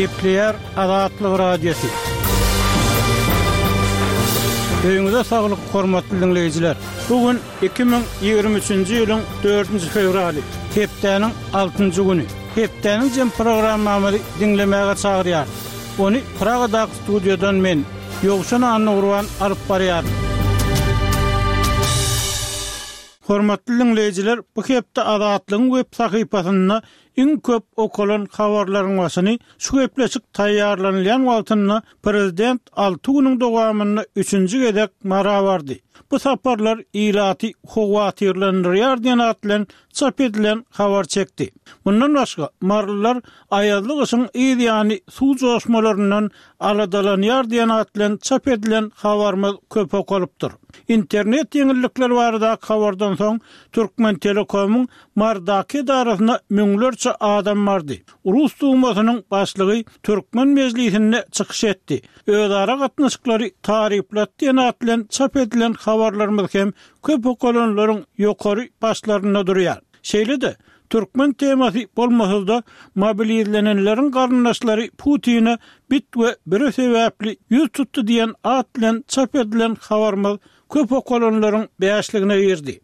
Kepler Azatlyk Radiosu. Öňüňizde saglyk, hormatly dinleýijiler. Bugün 2023-nji ýylyň 4-nji fevraly, hepdeniň 6-njy güni. Hepdeniň jem programmamy dinlemäge çagyrýar. Onu Pragadaky studiodan men Ýogşan Anurwan alyp barýar. Hormatly dinleýijiler, bu hepde Azatlygyň web sahypasyna iň köp okulan habarlaryň başyny şu gepleşik taýýarlanýan wagtyna prezident 6 güniň dowamyny 3-nji gedek mara bardy. Bu saparlar ilaty howatyrlandyrýar diýen atlan çap edilen habar çekdi. Bundan başga marlar aýazlyk üçin ýa-ni suw joşmalaryndan aladalanýar diýen atlan çap edilen habarmy köp okulypdyr. İnternet ýeňillikleri barada habardan soň Türkmen Telekom'un Mardaky darasyna müňlerçe adam bardy. Rus duýmasynyň başlygy Türkmen mejlisine çykyş etdi. Özara gatnaşyklary taryplatdy diýen atlan çap edilen habarlarymyz hem köp okulanlaryň ýokary başlaryna durýar. Şeýle-de Türkmen temasy bolmasada mobilizlenenleriň garyndaşlary Putin'e bit we bir sebäpli ýüz tutdy diýen atlan çap edilen habarymyz köp okulanlaryň beýaşligine ýerdi.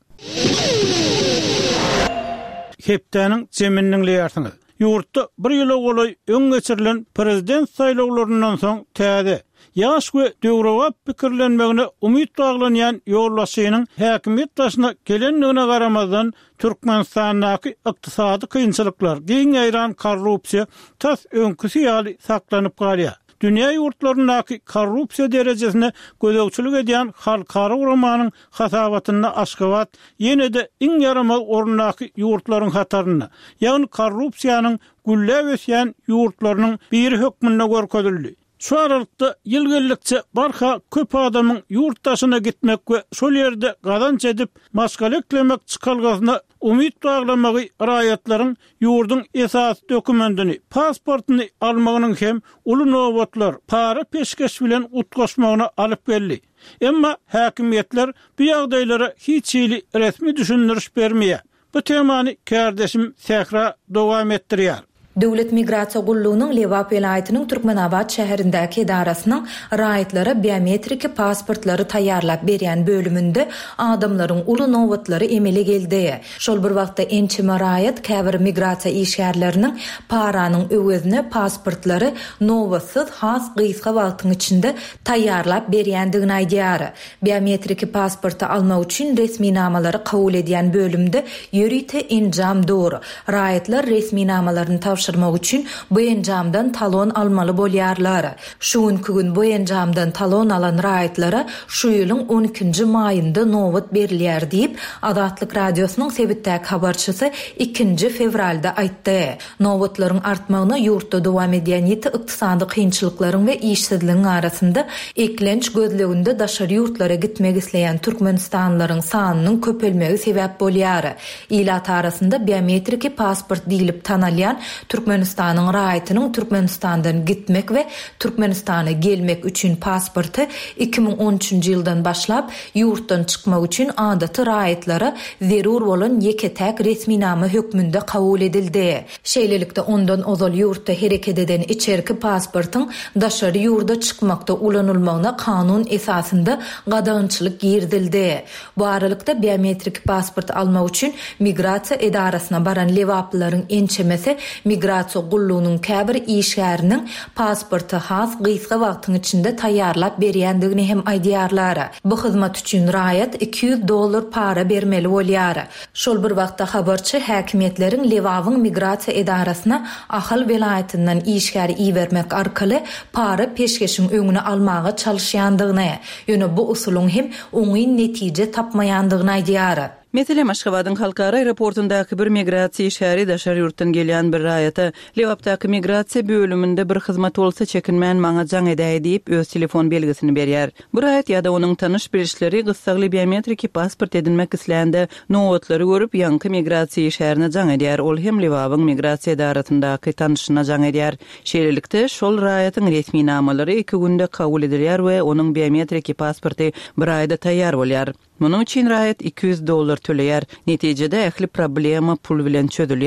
Hepdeniň jeminiň leýärsiňiz. Ýurtda bir ýyla golay öň geçirilen prezident saýlawlaryndan soň täze ýaş we döwrewap pikirlenmegine umyt baglanýan ýolbaşçynyň häkimet başyna gelenligine garamazdan Türkmenistanyň ykdysady kynçylyklar, giň aýran korrupsiýa tas öňküsi ýaly saklanyp galýar. Dünya ýurtlarynyň korrupsiýa derejesine gözegçilik edýän halkara uramanyň hasabatyna Aşgabat ýene-de iň ýaramaz orundaky ýurtlaryň hataryna, ýagny korrupsiýanyň güllep ösýän ýurtlarynyň biri hökmünde görkezildi. Şu aralykda ýylgellikçe barha köp adamyň ýurtdaşyna gitmek we şol ýerde gazanç edip maşgaleklemek çykalgasyna umyt baglamagy raýatlaryň ýurdun esas dokumentini, pasportyny almagynyň hem uly nowatlar para peşkeş bilen utgaşmagyna alyp geldi. Emma häkimetler bu ýagdaýlara hiç ýyly resmi düşündiriş bermeýär. Bu temany kardeşim Sähra dowam etdirýär. Döwlet migrasiýa gullugynyň Lewap welaýatynyň Türkmenabad şäherindäki edarasynyň raýatlara biometrik pasportlary taýýarlap berýän bölüminde adamlaryň uly nowatlary emele geldi. Şol bir wagtda ençime raýat käbir migrasiýa işgärleriniň paranyň öwezine pasportlary nowasyz has gysga wagtyň içinde taýýarlap berýändigini aýdýar. Biometrik pasporty almak üçin resmi namalary kabul edýän bölümde ýörite enjam dur. Raýatlar resmi namalaryny üçün bu enjamdan talon almaly bolýarlar. Şu gün bu enjamdan talon alan raýatlara şu ýylyň 12-nji maýynda nowat berilýär diýip Azatlyk radiosynyň sebitdäki habarçysy 2-nji fevralda aýtdy. Nowatlaryň artmagyna ýurtda dowam edýän ýeti ykdysady kynçylyklaryň we işsizligiň arasynda eklenç gözleginde daşary ýurtlara gitmek isleýän türkmenistanlaryň sanynyň köpelmegi sebäp bolýar. Ilat arasynda biometrik pasport diýilip tanalýan Türkmenistanyň raýatynyň Türkmenistandan gitmek we Türkmenistana gelmek üçin pasporty 2013-nji ýyldan başlap ýurtdan çykmak üçin adaty raýatlara zerur bolan ýeketäk resmi nama hökmünde kabul edildi. Şeýlelikde ondan ozal ýurtda hereket eden içerki pasportyň daşary ýurda çykmakda ulanylmagyna kanun esasında gadançylyk girdildi. Bu aralykda biometrik pasport almak üçin migrasiýa edarasyna baran lewaplylaryň ençemesi migrasiýa gullugynyň käbir işgäriniň pasporty has gysga wagtyň içinde taýýarlap berýändigini hem aýdýarlar. Bu hyzmat üçin raýat $200 para bermeli bolýar. Şol bir wagtda habarçy häkimetleriň Lewawyň migrasiýa edarasyna Ahal welaýatynyň işgäri iýermek arkaly para peşkeşiň öňüne almaga çalyşýandygyny, ýöne bu usulyň hem oňy netije tapmaýandygyny aýdýar. Meselem Aşgabatyň halkara aeroportundaky bir migrasiýa işgäri daşary ýurtdan gelýän bir raýata Lewapdaky migrasiýa bölüminde bir hyzmat bolsa çekinmän maňa jaň edäýi diýip öz telefon belgisini berýär. Bu raýat ýa-da onuň tanyş bilişleri gysgaly biometrik pasport edinmek isleýände nowatlary görüp ýanky migrasiýa işgärine jaň edýär. Ol hem Lewawyň migrasiýa edarasyndaky tanyşyna jaň edýär. Şeýlelikde şol raýatyň resmi namalary 2 günde kabul edilýär we onuň biometrik pasporty bir aýda taýýar bolýar. Munyň üçin raýat $200 töleýär. Netijede ähli problema pul bilen çözülýär.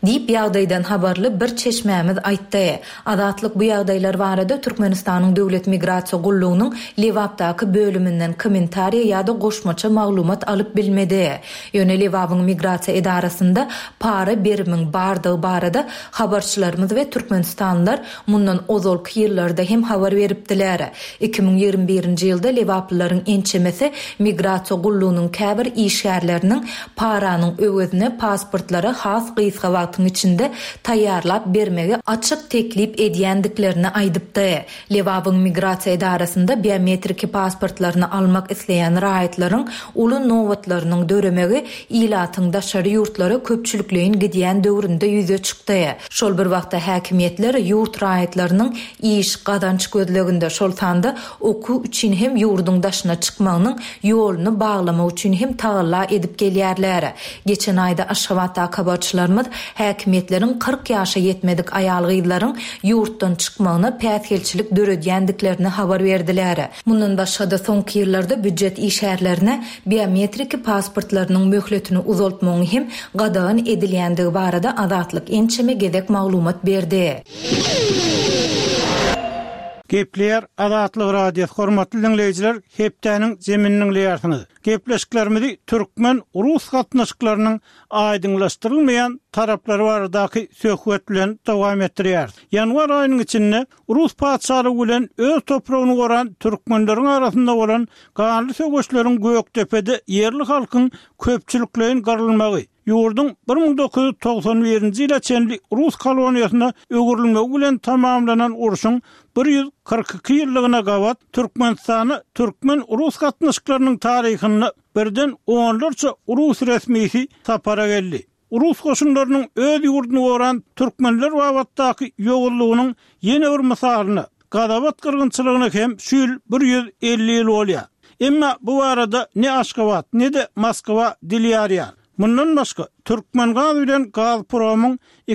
Diýip ýagdaýdan habarly bir çeşmämiz aýtdy. Azatlyk bu ýagdaýlar barada Türkmenistanyň döwlet migrasiýa gullugynyň Lewapdaky bölüminden kommentariýa ýa-da goşmaça maglumat alyp bilmedi. Ýöne Lewabyň migrasiýa edarasynda para berimiň bardygy barada habarçylarymyz we Türkmenistanlylar mundan ozalky ýyllarda hem habar beripdiler. 2021-nji ýylda Lewaplylaryň ençemesi migrasiýa gullugynyň käbir işgärleriniň paranyň öwüzine pasportlara has gysga içinde taýýarlap bermegi açyk teklip edýändiklerini aýdypdy. Lewabyň migrasiýa edarasynda biometrik pasportlaryny almak isleýän raýatlaryň uly nowatlarynyň döremegi ilatyň daşary ýurtlara köpçülikleýin gidýän döwründe ýüze çykdy. Şol bir wagtda häkimetler ýurt raýatlarynyň iş gadanç gözleginde şol sanda oku üçin hem ýurduň daşyna çykmagynyň ýoluny baglamak üçin hem tagalla edip gelýärler. Geçen aýda Aşgabatda habarçylarymyz häkimetleriň 40 ýaşa ýetmedik aýal gyzlaryň ýurtdan çykmagyna päsgelçilik döredýändiklerini habar berdiler. Mundan başga da soňky ýyllarda büdjet işgärlerine biometrik pasportlarynyň möhletini uzaltmagy hem gadagan edilýändigi barada Azatlyk ençeme gedek maglumat berdi. Gepler Azatlyk radiosu hormatly dinleýijiler, hepdäniň zemininiň leýarsyny. Gepleşiklerimizi türkmen urus gatnaşyklarynyň aýdyňlaşdyrylmaýan taraplary baradaky söhbet bilen dowam etdirýär. Ýanwar aýynyň içinde urus padşalygy bilen öz topragyny goran türkmenleriň arasynda bolan ganly söýüşleriň Göktepede yerli halkyň köpçülikleýin garylmagy, ýurdun 1991-nji ýyla çenli Rus koloniýasyna öwürilmegi bilen tamamlanan uruşyň 142 ýyllygyna gawat Türkmenistany türkmen urus gatnaşyklarynyň taryhyny birden onlarça urus resmisi tapara geldi. Urus goşunlarynyň öz ýurduny goran türkmenler wagtdaky ýogullugynyň ýene bir misalyny Gadabat kırgınçılığına hem şül 150 ýyl bolýar. Emma bu arada ne Aşgabat ne de Moskva dilýärýär. Mundan başga Türkmen gaz bilen Gazpromyň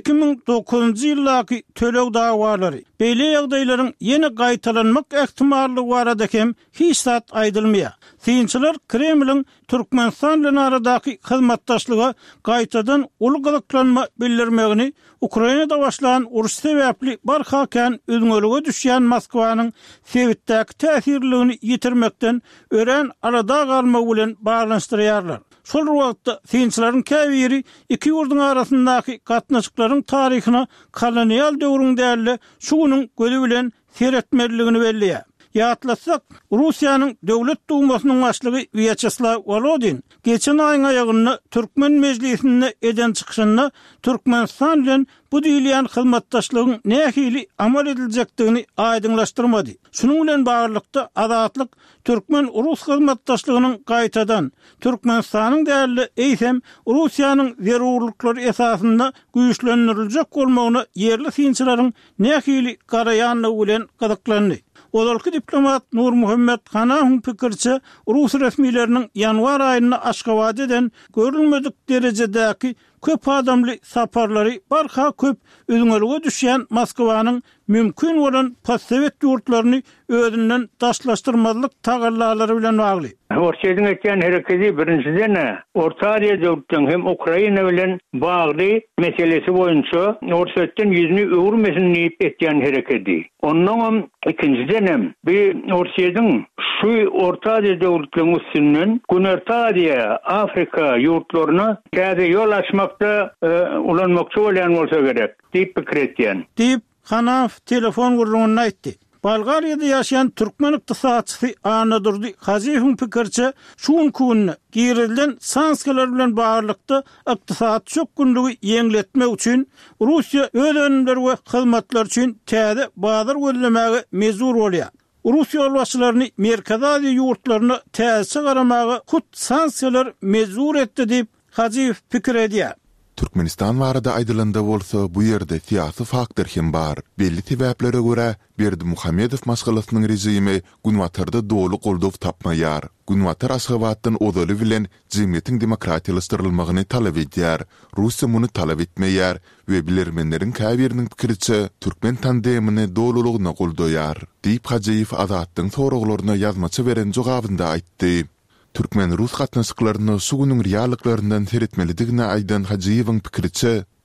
2009-njy ýyllaky töleg dawalary, beýle ýagdaýlaryň ýene gaýtalanmak ähtimallygy barada hem hiç zat aýdylmaýar. Synçylar Kremliň Türkmenistan bilen aradaky hyzmatdaşlyga gaýtadan uly gyzyklanma bildirmegini, Ukrainada başlanan uruş sebäpli barhakan özüňölüge düşýän Moskwanyň Sewitdäki täsirligini ýitirmekden ören arada galmagy bilen baglanşdyrýarlar. Şol wagtda synçylaryň käbiri iki ýurduň arasyndaky gatnaşyklaryň taryhyna kolonial döwrüň däli şunyň gözü bilen seretmerligini belliýär. Ýatlasak, Russiýanyň döwlet dumasynyň başlygy Vyacheslav Volodin geçen aýyň aýagyny Türkmen mejlisine eden çykyşyna Türkmenistan bilen bu diýilýän hyzmatdaşlygyň nähili amal ediljekdigini aýdyňlaşdyrmady. Şunyň bilen baglykda Azatlyk Türkmen urus hyzmatdaşlygynyň gaýtadan Türkmenistanyň däli eýsem Russiýanyň zerurlyklary esasynda güýçlendiriljek bolmagyna yerli synçylaryň nähili garaýanlygy bilen gyzyklandy. Odalky diplomat Nur Muhammed Hanahyň pikirçe Rus resmileriniň ýanwar aýyna Aşgabat eden görülmedik derejedäki köp adamly saparlary barha köp özüňölüge düşýän Moskwanyň mümkin bolan postsovet ýurtlaryny özünden daşlaşdyrmazlyk tagallalary bilen bagly. Orçeýdiň etýän hereketi birinçiden Orta Aziýa döwletiniň hem Ukraina bilen bagly meselesi boýunça Orçeýden ýüzüni öwürmesin diýip etýän hereketi. Ondan ikinciden bir Orçeýdiň şu Orta Aziýa döwletiniň üstünden Günorta Aziýa, Afrika ýurtlaryna käze ýol açmakda ulanmakçy bolýan bolsa gerek diýip pikir etýän. Diýip Hanav telefon gurulmagyny aýtdy. Bolgariýada ýaşaýan türkmen ykdysatçysy Anadurdy Haziýewiň pikirçe şuň kunny girilden sanksiýalar bilen baglykda ykdysat çökünligi ýeňletmek üçin Russiýa öz önümleri we hyzmatlar üçin täze bazar gözlemegi mezur bolýar. Rus ýolbaşçylaryny Merkezi Aziýa ýurtlaryna täze garamagy hut sanksiýalar mezur etdi diýip Haziýew pikir edýär. Türkmenistan barada aýdylanda bolsa bu ýerde siýasy faktor hem bar. Belli sebäplere görä Berdimuhammedow maşgalasynyň rejimi Gunwatarda dolu goldow tapmaýar. Gunwatar Aşgabatdan odaly bilen jemgyýetiň demokratiýalaşdyrylmagyny talap edýär. Russiýa muny talap etmeýär we bilermenleriň käbiriniň pikirçe Türkmen tandemini dolulugyna goldaýar. Diýip Hajiýew Azatlyň soraglaryna ýazmaça beren jogabynda aýtdy. Türkmen Rus gatnaşyklaryny sugunyň reallıklaryndan seretmelidigine aýdan Hajiýewiň pikirçe,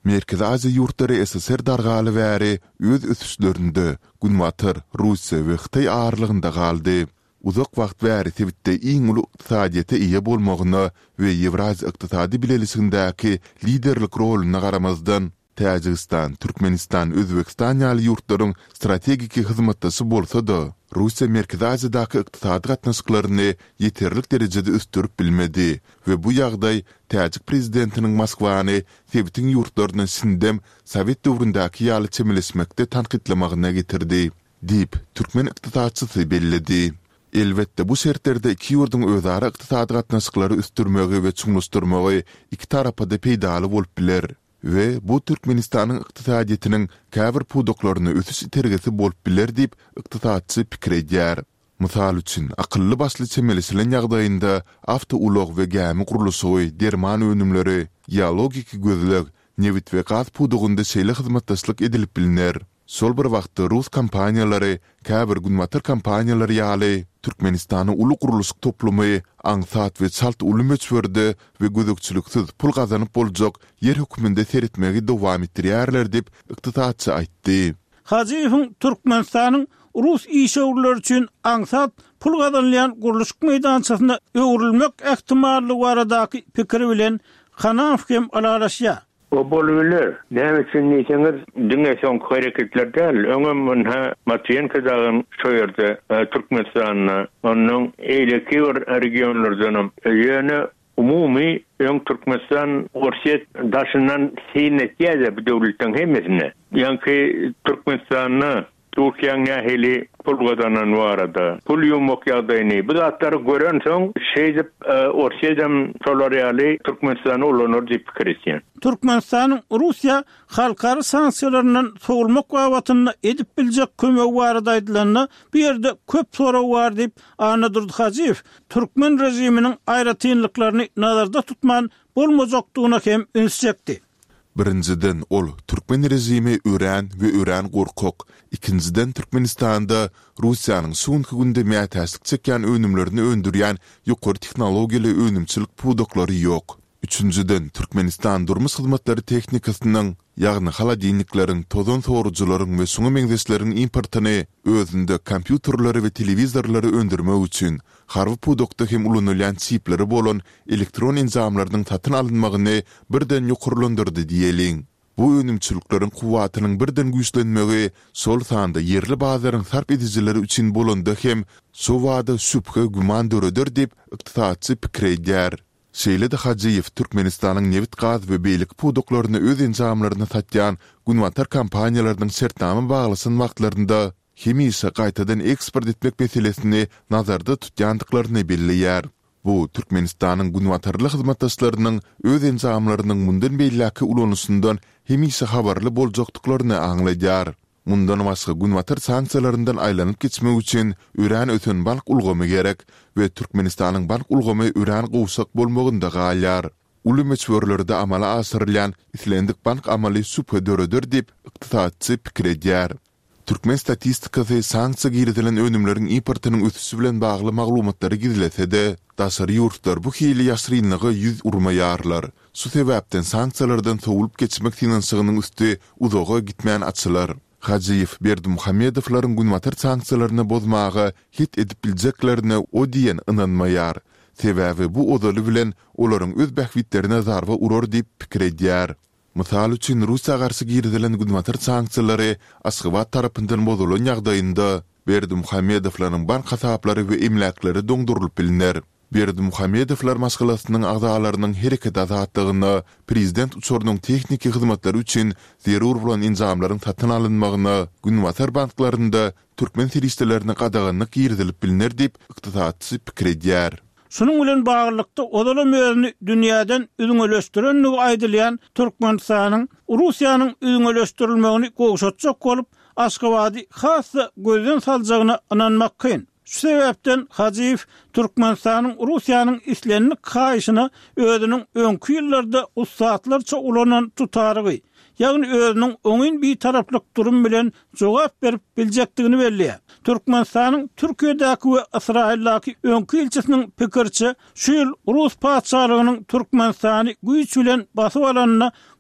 Merkezi Aziýa ýurtları SSR dargaly bäri öz ösüşlerinde Gunwatar, Russiýa we Hytaý ağırlygynda galdy. Uzak wagt bäri tebitde iň uly ykdysadyýeta ýa bolmagyna we Ewraziýa ykdysady bilelisindäki liderlik roluny garamazdan Täjikistan, Türkmenistan, Özbekistan ýaly ýurtlaryň strategik hyzmatdaşy bolsa-da, Russiýa Merkezi Aziýadaky ykdysady gatnaşyklaryny ýeterlik derejede üstürüp bilmedi we bu ýagdaý Täjik prezidentiniň Moskwany Sebitiň ýurtlaryny sindem Sowet döwründaky ýaly çemilesmekde tanqidlamagyna getirdi, diýip türkmen ykdysaçysy bellidi. Elbetde bu şertlerde iki ýurduň özara ykdysady gatnaşyklary üstürmegi we çuňlaşdyrmagy iki tarapda peýdaly bolup biler. Ve bu Türkmenistanyň ykdysadyetiniň käbir pudoklaryny ösüş itergesi bolup biler diýip ykdysaçy pikir edýär. Mysal üçin, akylly başly çemilesilen ýagdaýynda awtoulag we gämi gurulşy, derman önümleri, ýa-logik gözleg, newit we gaz pudogunda şeýle hyzmatdaşlyk edilip biliner. Sol bir wagtda Rus kompaniýalary, käbir Gunwatar kompaniýalary ýaly Türkmenistany uly gurulşyk toplumy aňsat we çalt uly meçwerde we gözükçüliksiz pul gazanyp boljak yer höküminde seretmegi dowam etdirýärler diýip ykdysaçy aýtdy. Hajiýewiň Türkmenistanyň Rus işgörler üçin aňsat pul gazanlayan gurulşyk meýdançasyna öwrilmek ähtimallygy baradaky pikiri bilen Hanaf hem alalaşýar. O bolbiler. Näme üçin diýseniz, düňe soňky hereketlerde öňem Matyen kazagyn şu ýerde Türkmenistanyň onuň eýleki bir regionlardan ýöne umumy Türkmenistan Orsiýet daşyndan synetýär bu döwletiň hemmesine. Ýa-ni Türkmenistanyň Türkiýanyň nähili pul gazanan barada, pul ýumok ýagdaýyny bu zatlary gören soň şeýdip Orsiýadan şolar ýaly Türkmenistany ulanur diýip pikir etýär. Türkmenistanyň Russiýa halkary sanksiýalaryndan sowulmak wagtyny edip biljek kömek barada aýdylanyna bu ýerde köp sorag bar diýip anadyrdy Hajiýew. Türkmen rejiminiň aýratynlyklaryny nazarda tutman bolmajakdygyna hem ünsjekdi. Birinciden ol Türkmen rejimi ören we ören gorkak. İkinciden Türkmenistanda Russiýanyň soňky günde täsir çekýän önümlerini öndürýän ýokary tehnologiýaly önümçilik pudoklary ýok. Üçüncüden Türkmenistan durmuş hyzmatlary tehnikasynyň, ýagny haladinlikleriň, tozan sorucularyň we suňa meňzeşleriň importyny özünde kompýuterlary we telewizorlary öndürmek üçin harwy pudokda hem ulanylýan çipleri bolan elektron enzamlarynyň satyn alynmagyny birden ýokurlandyrdy diýeliň. Bu önümçilikleriň kuwatynyň birden güýçlenmegi sol sanda yerli bazaryň sarp edijileri üçin bolanda hem şu wada şüphe güman döreder diýip ykdysaçy pikir edýär. Şeýle de Hajiýew Türkmenistanyň newit gaz we beýlik pudoklaryny öz enzamlaryna satýan Gunwatar kompaniýalarynyň şertnama baglysyn wagtlarynda hemişe gaýtadan eksport etmek meselesini nazarda tutýandyklaryny belliýär. Bu Türkmenistanyň Gunwatarly hyzmatdaşlarynyň öz enzamlarynyň mundan beýleki ulanysyndan hemişe habarly boljakdyklaryny aňlaýar. Mundan başga Gunwatar sanksiýalaryndan aýlanyp geçmek üçin ören ötün balk ulgamy gerek we Türkmenistanyň balk ulgamy ören gowsak bolmagynda galýar. Uly meçwerlerde amala asyrylýan islendik balk amaly süphe döreder diýip ykdysaçy pikir edýär. Türkmen statistikasy sanksiýa girdilen önümleriň importynyň ösüşi bilen bagly maglumatlary gizlese-de, daşary ýurtlar bu hili ýaşrynlygy ýüz urmaýarlar. Şu sebäpden sanksiýalardan sowulup geçmek finansygynyň üstü uzaga gitmän açylar. Hajiýew Berdimuhamedowlaryň Gunwatar sanksiýalaryny bozmagy hit edip biljeklerini o diýen ynanmaýar. Sebäbi bu odaly bilen olaryň öz bähwitlerine zarba urur diýip pikir edýär. Mysal üçin Russiýa garşy girdilen Gunwatar sanksiýalary Aşgabat tarapyndan bozulan ýagdaýynda Berdimuhamedowlaryň bank hasaplary we emlakleri doňdurulyp biliner. Berdimuhamedowlar maşgalasynyň agzalarynyň hereket azatlygyny, prezident uçurunyň tehnik hyzmatlary üçin zerur bolan enzamlaryň satyn alynmagyny, Gunwatar banklaryna türkmen serişdelerini gadaganyk girdilip biliner diýip ykdysaçy pikir edýär. Şunun bilen baglykda odaly mözni dünýäden üňeleşdirenligi aýdylýan Türkmenistanyň Russiýanyň üňeleşdirilmegini gowşatjak bolup Aşgabaty hasy gözden saljagyna inanmak kyn. Şu sebäpden Hajiýew Türkmenistanyň Russiýanyň islenlik haýyşyny özüniň öňki ýyllarda ussatlarça ulanan tutarygy, ýagny özüniň oňyn bir taraplyk durum bilen jogap berip biljekdigini belliýär. Türkmenistanyň Türkiýedäki we Israildaky öňki elçisiniň pikirçi, şu ýyl Rus paçalygynyň Türkmenistany güýç bilen basyp alanyna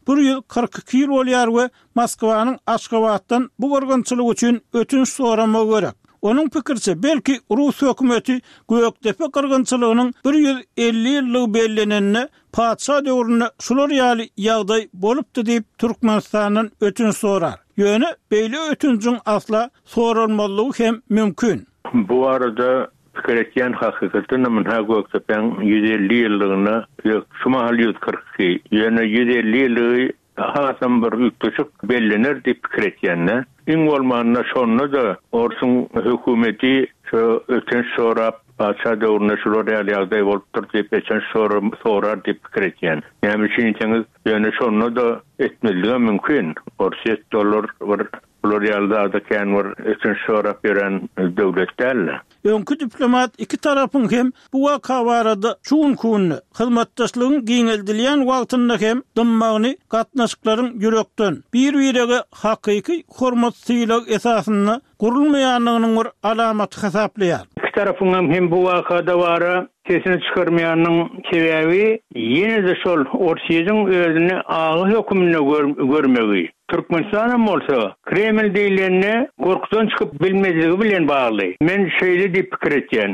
142 ýyl bolýar we Moskwanyň Aşgabatdan bu gorgunçylyk üçin ötünç sorama gerek. Onun pikirçe belki Rus hökümeti Göktepe kırgınçylygynyň 150 ýyllyk bellenenine padşa döwrüne şular ýaly ýagdaý bolupdy diýip Türkmenistanyň ötünç sorar. Ýöne beýle ötünçiň asla sorulmalygy hem mümkin. Bu arada pikir etýän hakykatynda men Göktepeň 150 ýyllygyna şu mahal 142 ýöne 150 ýyllygy hasam bir ýükdeşik bellener diýip pikir etýänler. İň bolmanyna şonu da Orsun hökümeti şu ötünç sorap padşa döwrüne şular ýaly ýagdaý bolupdyr diýip ötünç sorar diýip pikir etýän. Ýani şeňçeňiz ýöne şonu da etmeligi mümkin. $7 bir bular ýalda da kän bir ötünç sorap beren döwletler. Öňkü diplomat iki tarapyň hem bu waka barada şuň kunny hyzmatdaşlygyň giňeldilýän wagtynda hem dymmagyny gatnaşyklaryň ýürekden bir-birege hakyky hormat syýlag esasyna gurulmaýanlygynyň bir alamaty hasaplanýar. İki tarapyň hem bu wakada bara sesini çıkarmayanın sebebi yine de şol Orsiýanyň özüni agy hökümine görmegi. Türkmenistan'ın bolsa Kreml diýilene gorkudan çıkıp bilmezligi bilen bagly. Men şeýle diýip pikir etýän.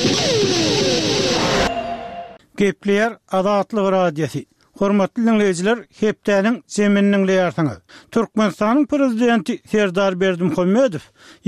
Gepler Adatlyk radiosi. Hormatly dinleyijiler, hepdeniň zemininiň ýartyňy. Türkmenistanyň prezidenti Serdar Berdimuhammedow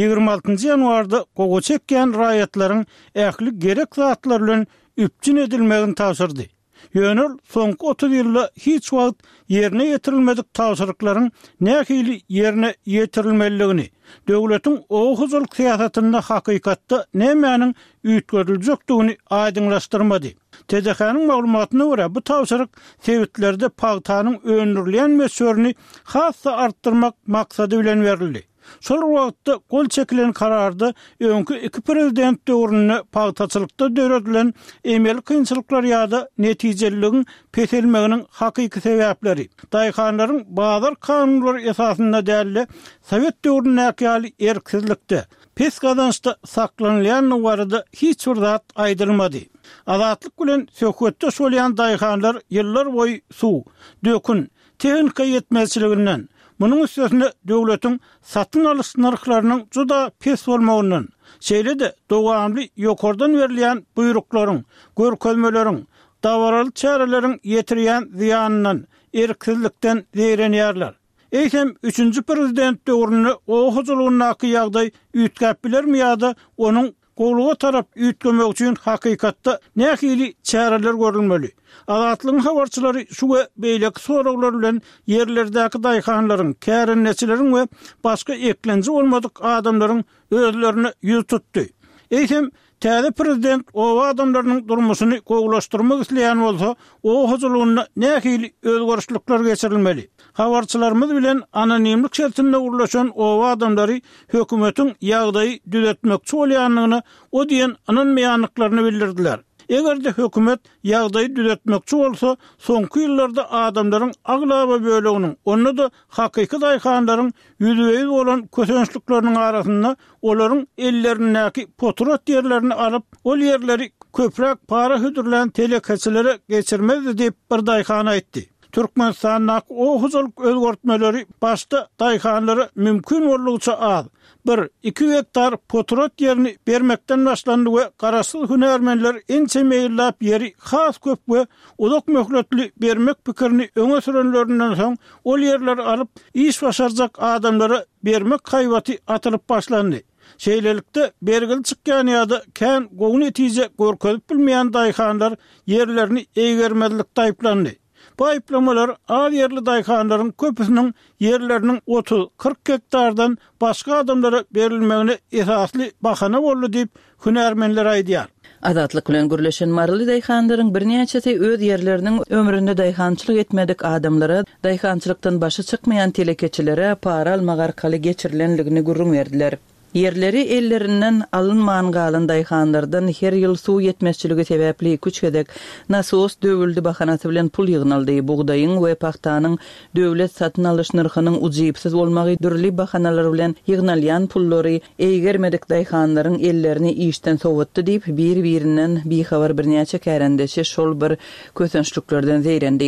26 ýanwarda gowy çekýän raýatlaryň ähli gerek zatlar bilen üpçün edilmegini tapşyrdy. Ýöne soňky 30 ýylda hiç wagt ýerine ýetirilmedik tapşyryklaryň nähili ýerine ýetirilmeligini, döwletiň oğuzlyk syýasatynda hakykatda nämäniň üýtgerilýekdigini aýdyňlaşdyrmady. TDH-nyň maglumatyna görä bu tapşyryk sewitlerde pagtanyň öňürleýän meselerini hassa artdyrmak maksady bilen berildi. Şol wagtda gol çekilen kararda öňkü iki prezident döwrüne pagtaçylykda döredilen emel kynçylyklar ýa-da netijeliligin peselmeginiň hakyky sebäpleri, daýhanlaryň bazar kanunlary esasynda däli Sowet döwrüne ýaly erkizlikde pes gazançda saklanýan barada hiç bir zat aýdylmady. Azatlyk bilen söhbetde şolýan daýhanlar ýyllar boýy suw, dökün, tehnika ýetmezçiliginden, munyň üstüne döwletiň satyn alyş narhlarynyň juda pes bolmagyndan, şeýle-de dowamly ýokardan berilýän buýruklaryň, görkezmeleriň, dawaraly çäreleriň ýetirýän ziýanyndan, erkizlikden zeýrenýärler. Eýsem 3-nji prezident döwrüne oğuzlygyna ýagdaý üýtgäp bilermi ýa-da onuň gowluga tarap üýtgemek üçin hakykatda nähili çäreler görülmeli. Azatlygyň habarçylary şu we beýleki soraglar bilen ýerlerdäki daýhanlaryň, kärenneçileriň we başga eklenji bolmadyk adamlaryň özlerini ýüz tutdy. Eýsem täze prezident o adamlaryň durmuşyny gowlaşdyrmak isleýän bolsa, o huzurlygyna nähili özgörüşlikler geçirilmeli. Habarçylarymyz bilen anonimlik şertinde urulaşan o adamlary hökümetiň ýagdaýy düzeltmekçi bolýanlygyny o diýen anonymlyklaryny bildirdiler. Eger de hökümet ýagdaýy düzeltmekçi bolsa, soňky ýyllarda adamlaryň aglaba böleginiň, onda da hakyky daýhanlaryň ýüzüňiz bolan kösençlikleriniň arasynda olaryň ellerindäki potrat ýerlerini alyp, ol ýerleri köprek para hüdürlän telekeçilere geçirmezdi diýip bir daýhan aýtdy. Türkmenistanyň oğuzlyk özgörtmeleri başda daýhanlary mümkin bolugça az. 1-2 hektar potrat ýerini bermekden başlandy we garaşsyz hünärmenler ençe meýillap ýeri has köp we uzak möhletli bermek pikirini öňe sürenlerinden soň ol ýerleri alyp iş başarjak adamlara bermek haýwaty atylyp başlandy. Şeýlelikde bergil çykýan ýa-da kän gowy netije görkezip bilmeýän daýhanlar ýerlerini eýgermezlikde aýplandy. Bu aýplamalar az ýerli daýhanlaryň köpüsiniň ýerleriniň 30-40 hektardan başga adamlara berilmegine esasly bahana boldy diýip hünärmenler aýdýar. Azatlyk bilen gürleşen marly daýhanlaryň birnäçesi öz ýerleriniň ömründe daýhançylyk etmedik adamlara, daýhançylykdan başy çykmaýan telekeçilere para almak arkaly geçirilenligini gurrun berdiler. Yerleri ellerinden alınman galan daýhanlardan her ýyl suw ýetmezçiligi sebäpli küçgedek nasos döwüldi bahanasy bilen pul ýygnaldy. Buğdaýyň we paxtanyň döwlet satyn alyş narhynyň ujypsyz bolmagy dürli bahanalar bilen ýygnalýan pullary eýgermedik daýhanlaryň ellerini işden sowatdy diýip bir-birinden bihabar birnäçe kärendeşi şol bir kösençliklerden zeýrendi.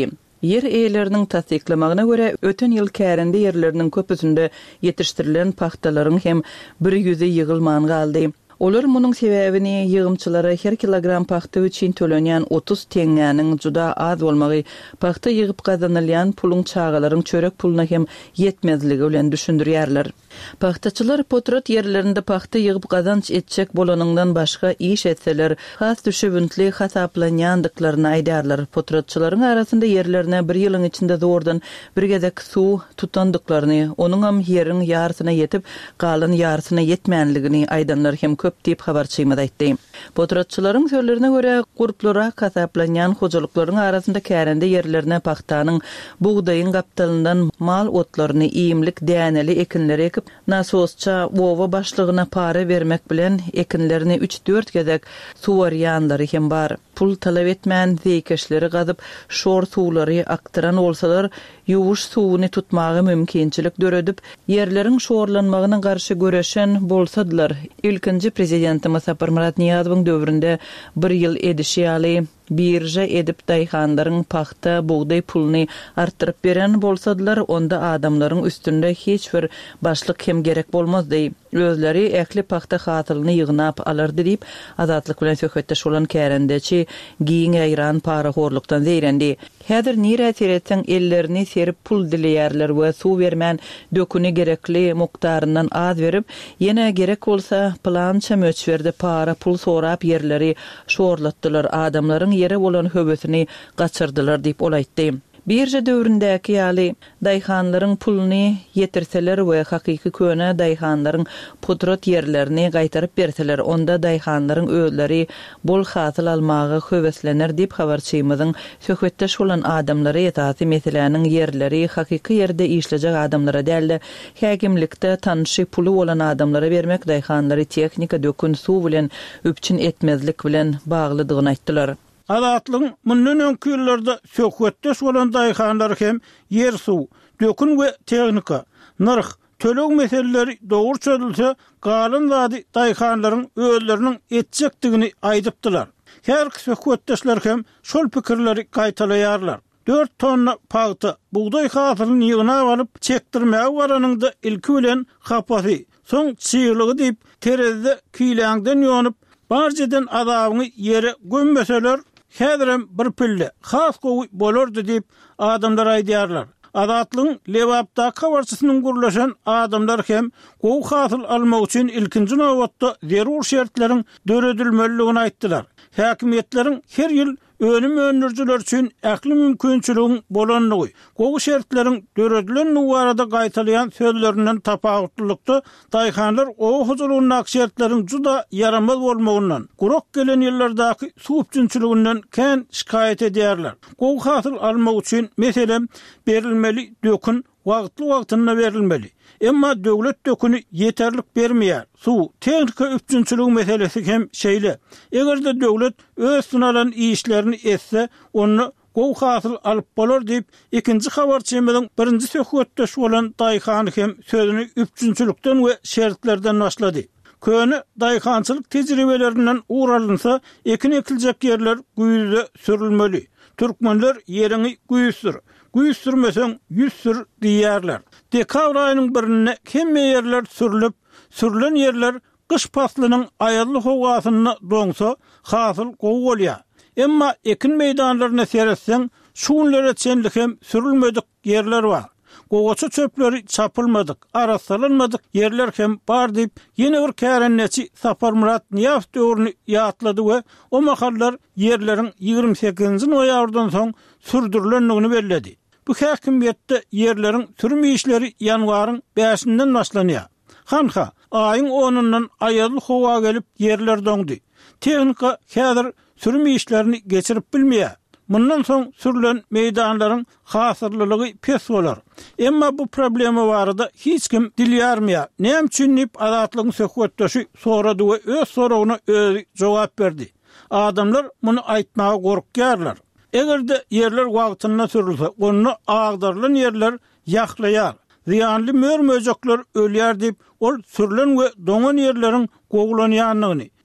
Yer eýleriniň tasdiklamagyna görä öten ýyl kärinde yerleriniň köpüsinde ýetişdirilen paxtalaryň hem bir ýüze ýygylman galdy. Olar munyň sebäbini ýygymçylara her kilogram paxta üçin tölenýän 30 teňäniň juda az bolmagy, paxta ýygyp gazanylýan puluň çağalaryň çörek puluna hem ýetmezligi bilen düşündirýärler. Paxtaçylar potrot yerlerinde paxta ýygyp gazanç etjek bolanyňdan başga iş etseler, has düşübüntli hasaplanýandyklaryny aýdarlar. Potrotçylaryň arasynda yerlerine bir ýylyň içinde zordan bir gezek suw tutandyklaryny, onuň hem ýeriň ýarsyna ýetip, galan ýarsyna ýetmänligini aýdanlar hem köp diýip habarçymyz aýtdy. Potrotçylaryň sözlerine görä, guruplara hasaplanýan hojalyklaryň arasynda kärinde yerlerine paxtanyň, buğdaýyň gapdalyndan mal otlaryny iýimlik däneli ekinleri ekip, nasosça owa başlygyna para bermek bilen ekinlerini 3-4 gezek suwarýanlary hem bar. Pul talap etmän zeýkeşleri gazyp, şor suwlary aktyran bolsalar, ýuwuş suwuny tutmagy mümkinçilik döredip, yerleriň şorlanmagyna garşy göreşen bolsadylar. Ilkinji prezidentimiz Saparmurat Niýazowyň döwründe bir ýyl edişýaly birja edip daýhanlaryň paxta, buğday puluny artdyryp beren bolsadylar, onda adamlaryň üstünde hiç bir başlyk hem gerek bolmazdy. Özleri ähli paxta hatylyny ýygnap alardy diýip azatlyk bilen söhbetdeş bolan kärendeçi giň aýran para horlukdan zeýrendi. Häzir nire teretsen ellerini serip pul dileýärler we suw bermän döküni gerekli mukdaryndan az berip, ýene gerek bolsa plança möçberde para pul sorap yerleri şorlatdylar, adamlaryň yere bolan höbesini gaçyrdylar diýip olaýtdy. Birje döwründäki ýaly daýhanlaryň puluny ýetirseler we hakyky köne daýhanlaryň potrot yerlerini gaýtaryp berseler, onda daýhanlaryň özleri bol hasyl almagy höweslener diýip habarçymyzyň söhbetdeş bolan adamlary ýetasy meseleniň yerleri hakyky ýerde işlejek adamlara däl, häkimlikde tanşy pulu bolan adamlara bermek daýhanlary tehnika dökün suw bilen üpçün etmezlik bilen baglydygyny aýtdylar. Azatlyň mundan öňki ýyllarda söhbetdeş bolan daýhanlar hem yer suw, dökün we tehnika, narh, töleg meseleleri dogry çözülse, galan zady daýhanlaryň özleriniň etjekdigini aýdypdylar. Her söhbetdeşler hem şol pikirleri gaýtalaýarlar. 4 tonna paxta, buğday hasylyny ýygnap alyp çekdirmäge baranyňda ilki bilen hapasy, soň çyýlygy diýip terezde kiýläňden ýonyp, barjadan adabyny ýere gömmeseler, häzirem bir pille has gowy bolardy diýip adamlar aýdýarlar. Azatlyň lewapda kawarçysynyň gurlaşan adamlar hem gowy hasyl almak üçin ilkinji nowatda zerur şertleriň döredilmeligini aýtdylar. Häkimetleriň her ýyl önüm önürjüler üçin ähli mümkinçiligiň bolanlygy, gowy şertleriň döredilen nuwarada gaýtalýan sözlerinden tapawutlykda daýhanlar o huzurun şertleriň juda yaramaz bolmagyndan, gurok gelen ýyllardaky suwupçynçylygynyň kän şikayet edýärler. Gowy hasyl almak üçin meselem berilmeli dökün wagtly berilmeli. Emma döwlet dökünü yeterlik bermeýär. Suw, tehnika üpçünçüligi meselesi hem şeýle. Egerde döwlet öz sunalan işlerini etse, onu gowy hasyl alyp bolar diýip ikinji habarçymyzyň birinji söhbetdeş bolan daýhan hem sözüni üpçünçülikden we şertlerden başlady. Köne daýhançylyk tejribelerinden uğralynsa, ekin ekiljek ýerler güýzde sürülmeli. Türkmenler yerini güýsür. Güýsürmeseň ýüzsür diýärler. Dekabr aýynyň birinde hemme ýerler sürülip, sürülen ýerler kış faslynyň aýaly howasyna doňsa, hasyl gowy bolýar. Emma ekin meýdanlaryna seretseň, şuňlara çenlik hem sürülmedik ýerler bar. Gowaça çöpleri çapylmadyk, arasalanmadyk ýerler hem bar diýip ýene bir kärenneçi Saparmurat Niýazow döwrüni ýatlady we o mahallar ýerleriň 28-nji noýabrdan soň sürdürilenligini bellädi. Bu häkimetde ýerleriň sürme işleri ýanwaryň 5-inden başlanýar. Hanha, aýyň 10-ndan aýaly howa gelip ýerler doňdy. Tehnika häzir sürme işlerini geçirip bilmeýär. Mundan soň sürülen meýdanlaryň hasyrlylygy pes bolar. Emma bu problemi barada hiç kim dilýärmeýär. Näme üçin diýip azatlygyň söhbetdeşi sorady we öz soragyna özü jogap berdi. Adamlar muny aýtmaga gorkýarlar. Egerde ýerler wagtyna sürülse, onu agdarylan ýerler ýaklaýar. Ziyanly mörmöjekler ölýär diýip ol sürülen we doňan ýerleriň gowlanýanlygyny,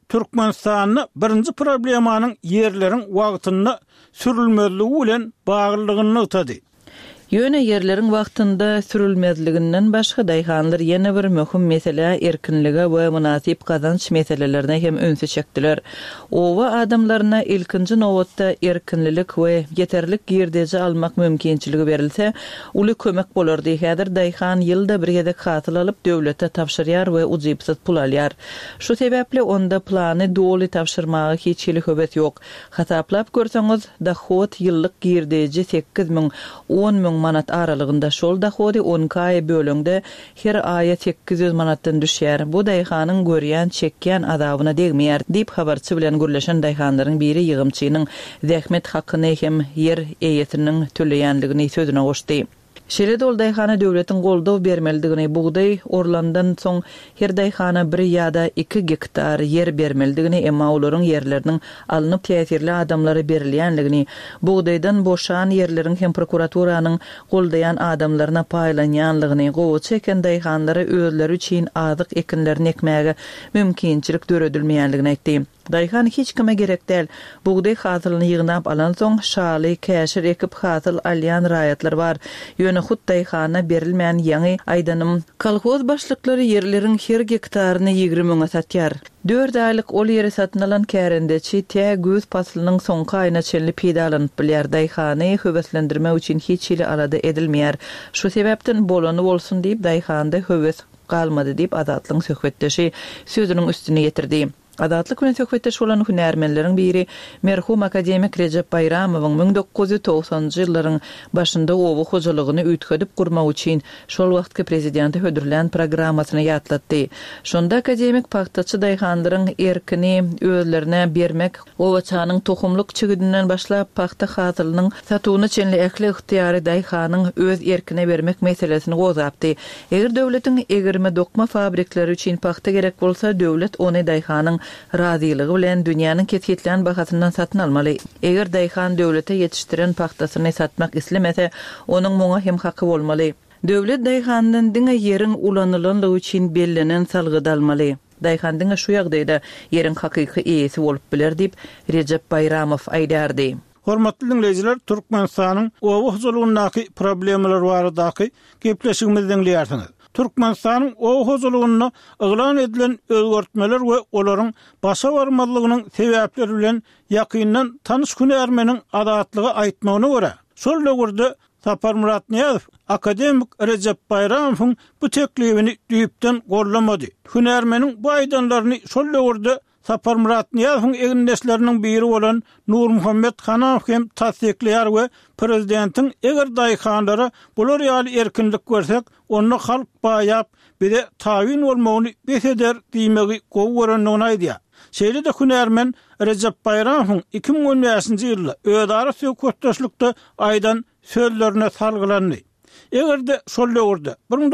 Türkmenistan'ı birinci problemanyň yerleriň wagtyny sürülmezligi bilen baglylygyny utady. Ýöne yerleriň wagtynda sürülmezliginden başga daýhanlar ýene bir möhüm mesele erkinlige we münasip gazanç meselelerine hem öňse çekdiler. Owa adamlaryna ilkinji nowatda erkinlik we yeterlik girdeji almak mümkinçiligi berilse, uly kömek bolardy. Häzir daýhan ýylda bir gezek hasyl alyp döwlete tapşyrýar we ujypsyz pul alýar. Şu sebäpli onda plany doly tapşyrmagy hiç hili höwet ýok. Hasaplap görseňiz, dahot ýyllyk girdeji 8.000-10.000 manat aralygynda şol dahody 10 aý bölüňde her aýa 800 manatdan düşýär. Bu daýhanyň görýän, çekýän adabyna degmeýär diýip habarçy bilen gürleşen daýhanlaryň biri ýygymçynyň zähmet hakyny hem yer eýetiniň töleýänligini sözüne goşdy. Şeýle dol daýhana döwletiň goldaw bermelidigini, buğday orlandan soň her daýhana 1 ýa-da 2 hektar yer bermelidigini, emma olaryň yerleriniň alınıp täsirli adamlara berilýänligini, buğdaydan boşan yerleriň hem prokuraturynyň goldaýan adamlaryna paýlanýanlygyny, gowy çeken daýhanlara özleri üçin azyk ekinlerini ekmäge mümkinçilik döredilmeýänligini aýtdy. Daýhan hiç kime gerek däl. Buğday hasylyny ýygnap alan soň şaly, käşir ekip hasyl alýan raýatlar bar. Ýöne hut daýhana berilmeýän ýaňy aýdanym kolhoz başlyklary yerleriň her hektaryny 20 000 satýar. 4 aýlyk ol ýeri satyn alan kärendeçi tä göz paslynyň soňky aýyna çenli pedalanyp bilýär. Daýhany höweslendirme üçin hiç hili alada edilmeýär. Şu sebäpden bolany bolsun diýip daýhanda höwes galmady diýip Azatlyň söhbetdeşi sözüniň üstüne getirdi. Adatlyk bilen söhbetdeş bolan hünärmenleriň biri merhum akademik Recep Bayramowyň 1990-njy ýyllaryň başynda owa hojalygyny üýtgedip gurmak üçin şol wagtky prezidenti hödürlän programmasyny ýatlatdy. Şonda akademik paxtaçy daýhanlaryň erkini özlerine bermek, owaçanyň tohumluk çygydynyň başlap paxta hasylynyň satywyny çenli ähli ixtiyary daýhanyň öz erkine bermek meselesini gozapdy. Eger döwletiň egirme dokma fabrikleri üçin paxta gerek bolsa, döwlet ony daýhanyň razylygy bilen dünýäniň ketgitlen bahasyndan satyn almaly. Eger daýhan döwlete ýetişdiren paxtasyny satmak islemese, onuň muňa hem haky bolmaly. Döwlet daýhandan diňe ýeriň ulanylanylygy üçin bellenen salgydy almaly. Daýhan diňe şu ýagdaýda ýeriň hakyky eýesi bolup biler diýip Recep Bayramow aýdardy. Hormatly dinleyijiler, Türkmenistanyň owa huzurundaky problemler baradaky gepleşigimizden diýersiňiz. Türkmenistanyň owa huzuruna eglan edilen özgertmeler we olaryň başa barmalygynyň sebäpleri bilen ýakyndan tanyş hünärmeniň adatlygy aýtmagyna görä, şol döwürde Sapar Murat Niýazow akademik Recep Bayramowyň bu teklifini düýüpden gollamady. Hünärmeniň bu aýdanlaryny şol döwürde Sapar Murat Niýazowyň egindeşleriniň biri bolan Nur Muhammed Hanaw hem tasdikleýär we prezidentiň eger daýhanlara bular ýaly erkinlik görsek, onu halk baýap bide tawin bolmagyny beseder diýmegi gowy görendigini aýdýar. Şeýle de hünärmen Recep Bayramowyň 2015-nji ýylda öýdara söhbetdeşlikde aýdan sözlerine salgylandy. Egerde şol döwürde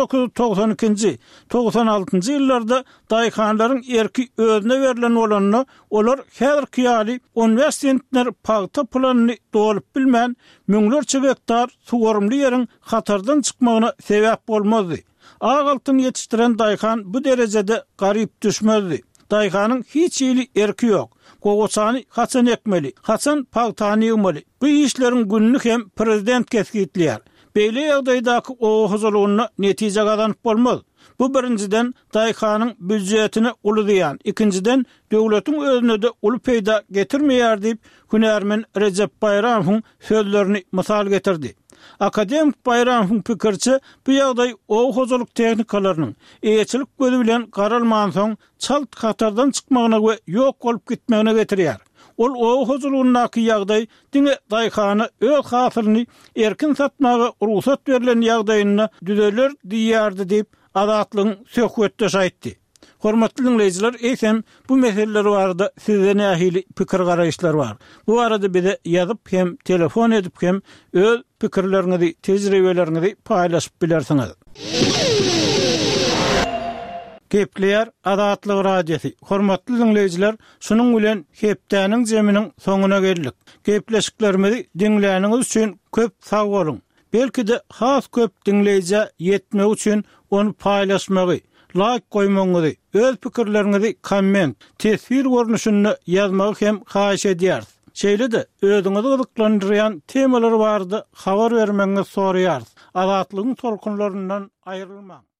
1992-nji 96-njy ýyllarda daýhanlaryň erki özüne berilen bolanyny olar häzirki ýaly universitetler paýta planyny dolup bilmän müňlerçe hektar suwarymly ýeriň hatardan çykmagyna sebäp bolmazdy. Agaltyn ýetişdiren daýhan bu derejede garyp düşmezdi. Daýhanyň hiç ýyly erki ýok. Gowaçany haçan ekmeli, haçan paýtany ýygmaly. Bu işleriň günlük hem prezident kesgitleýär. Beýle ýagdaýdaky owa huzurlygyna netije gazanyp bolmaz. Bu birinciden daýhanyň büdjetini uludaýan, ikinciden döwletiň özüne de uly peýda getirmeýär diýip hünärmen Recep Bayramowyň sözlerini mysal getirdi. Akademik Bayramowyň pikirçi, bu ýagdaý owa huzurlyk tehnikalarynyň eýetçilik gözü bilen garalman soň çalt hatardan çykmagyna we ýok bolup gitmegine getirýär. Ol owa huzurlygynaky ýagdaý diňe daýhany öz hasylyny erkin satmagy ruhsat berilen ýagdaýyna düzeler diýýärdi diýip Azatlyň söhbetdeşi aýtdy. Hormatly dinleyijiler, eýsem bu meseleler barada sizden ähli pikir garaýşlar bar. Bu arada bize ýazyp hem telefon edip hem öz pikirleriňizi, tejribeleriňizi paýlaşyp bilersiňiz. Gepleýär Azatlyk radiosi. Hormatly dinleyijiler, şunuň bilen hepdäniň jeminiň soňuna geldik. Gepleşiklerimizi dinläniňiz üçin köp sag bolun. Belki de has köp dinleýije ýetmek üçin onu paýlaşmagy, like koymaňyzy, öz pikirleriňizi komment, tesbir görnüşünde ýazmagy hem haýyş edýäris. Şeýle-de özüňizi gyzyklandyrýan temalar bardy habar bermeňizi soraýarys. Azatlygyň tolkunlaryndan aýrylmaň.